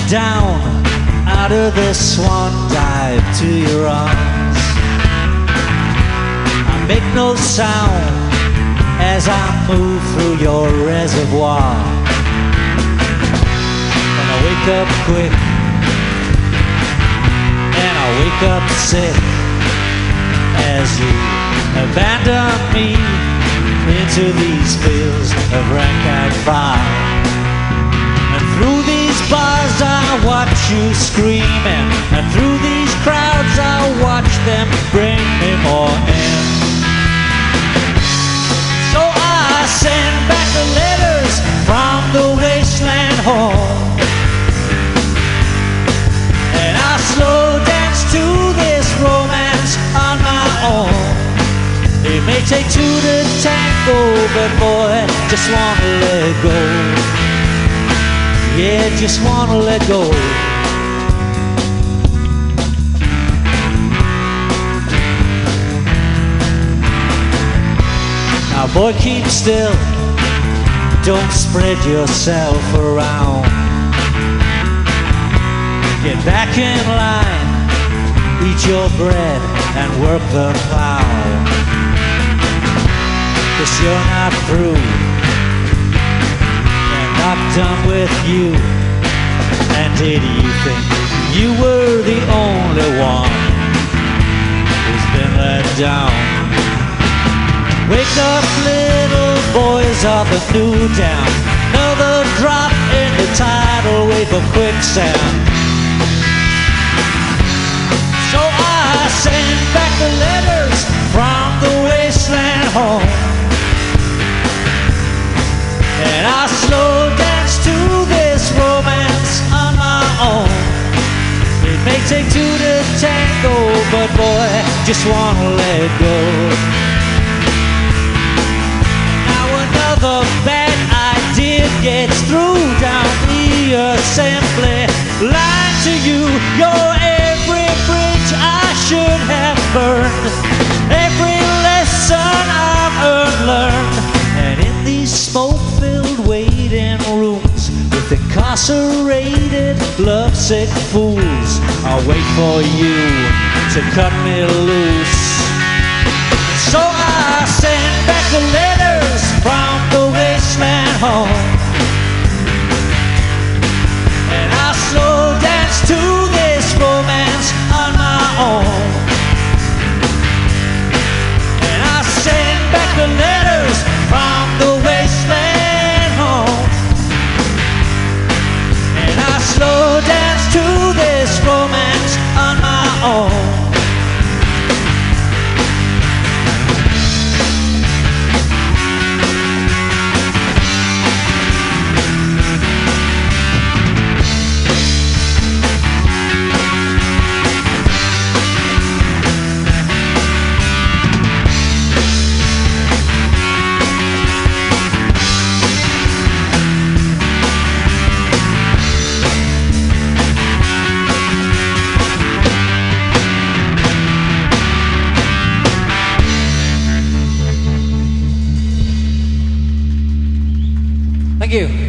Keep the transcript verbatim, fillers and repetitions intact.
down out of the swan dive to your arms. I make no sound as I move through your reservoir. And I wake up quick, and I wake up sick as you abandon me into these fields of rank-eyed fire. And through these bars I watch you screaming, and through these crowds I watch them bring me more in. So I send back the letters from the wasteland home, and I slow dance to this romance on my own. It may take two to tango, but boy, just wanna let go. Yeah, just wanna let go. Now boy, keep still, don't spread yourself around. Get back in line, eat your bread and work the plow. 'Cause you're not through, and not done with you. And did you think you were the only one who's been let down? Wake up, little boys of the new down. Another drop in the tidal wave of quicksand. So I send back the letters from the wasteland home, and I slow dance to this romance on my own. It may take two to tango, but boy, just wanna let go. Now another bad idea gets through down the assembly line to you. You're every bridge I should have burned, every lesson I've earned learned. And in these smoke-filled waiting rooms with incarcerated, lovesick fools, I'll wait for you to cut me loose. So I send back the letters from the wasteland home, and I slow dance to this romance on my own. And I send back the letters from the wasteland home, and I slow dance to this romance on my own. Thank you.